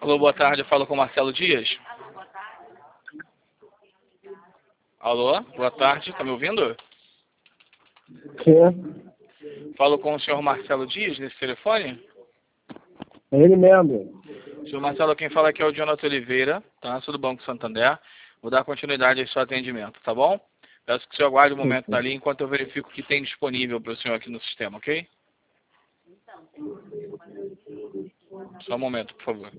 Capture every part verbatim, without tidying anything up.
Alô, boa tarde, eu falo com o Marcelo Dias. Alô, boa tarde, tá me ouvindo? Sim, Falo com o senhor Marcelo Dias nesse telefone? é ele mesmo. Senhor Marcelo, quem fala aqui é o Jonathan Oliveira, tá? Sou do Banco Santander. Vou dar continuidade ao seu atendimento, tá bom? Peço que o senhor aguarde um momento dali enquanto eu verifico o que tem disponível para o senhor aqui no sistema, ok? Só um momento, por favor.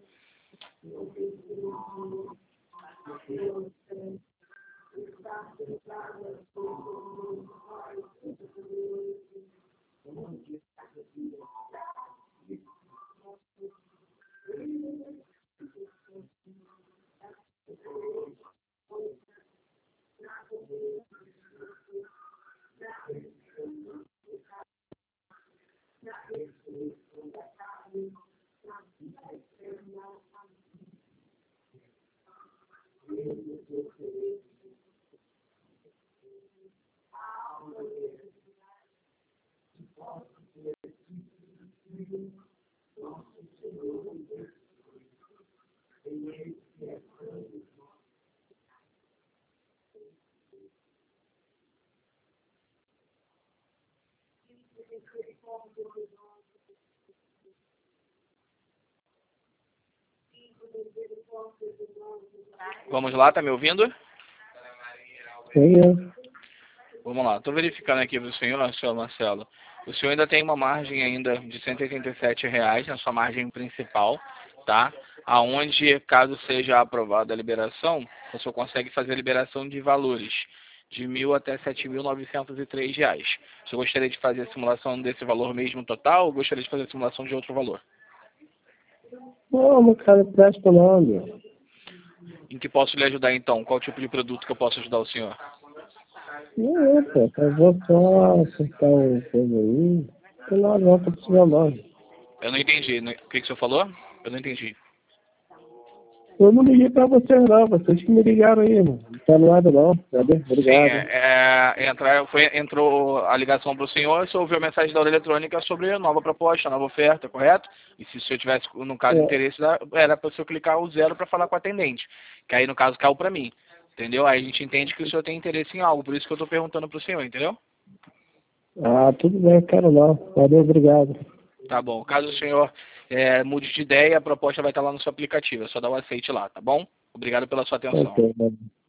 Vamos lá, tá me ouvindo? Sim, Vamos lá, estou verificando aqui para o senhor, senhor Marcelo. O senhor ainda tem uma margem ainda de cento e oitenta e sete reais na sua margem principal, tá? Aonde, caso seja aprovada a liberação, o senhor consegue fazer a liberação de valores de mil até sete mil novecentos e três reais. O senhor gostaria de fazer a simulação desse valor mesmo total ou gostaria de fazer a simulação de outro valor? não, não quero presta não, meu. Em que posso lhe ajudar então? Qual tipo de produto que eu posso ajudar o senhor? Não, é, pô, eu vou só acertar o coisa aí. Não, não, não, tô precisando não. Eu não entendi. O que, que o senhor falou? Eu não entendi. Eu não liguei pra vocês não, vocês que me ligaram aí, mano. Não tá nada não, cadê? Sim, Obrigado. é, é, entra, foi, entrou a ligação para o senhor, o senhor ouviu a mensagem da hora eletrônica sobre a nova proposta, a nova oferta, correto? E se o senhor tivesse, no caso, É, interesse, era para o senhor clicar o zero para falar com o atendente, que aí, no caso, caiu para mim, entendeu? Aí a gente entende que o senhor tem interesse em algo, por isso que eu estou perguntando para o senhor, entendeu? ah, tudo bem, quero não. Valeu, obrigado. Tá bom. Caso o senhor é, mude de ideia, a proposta vai estar lá no seu aplicativo, é só dar o aceite lá, tá bom? Obrigado pela sua atenção. Ok, mano.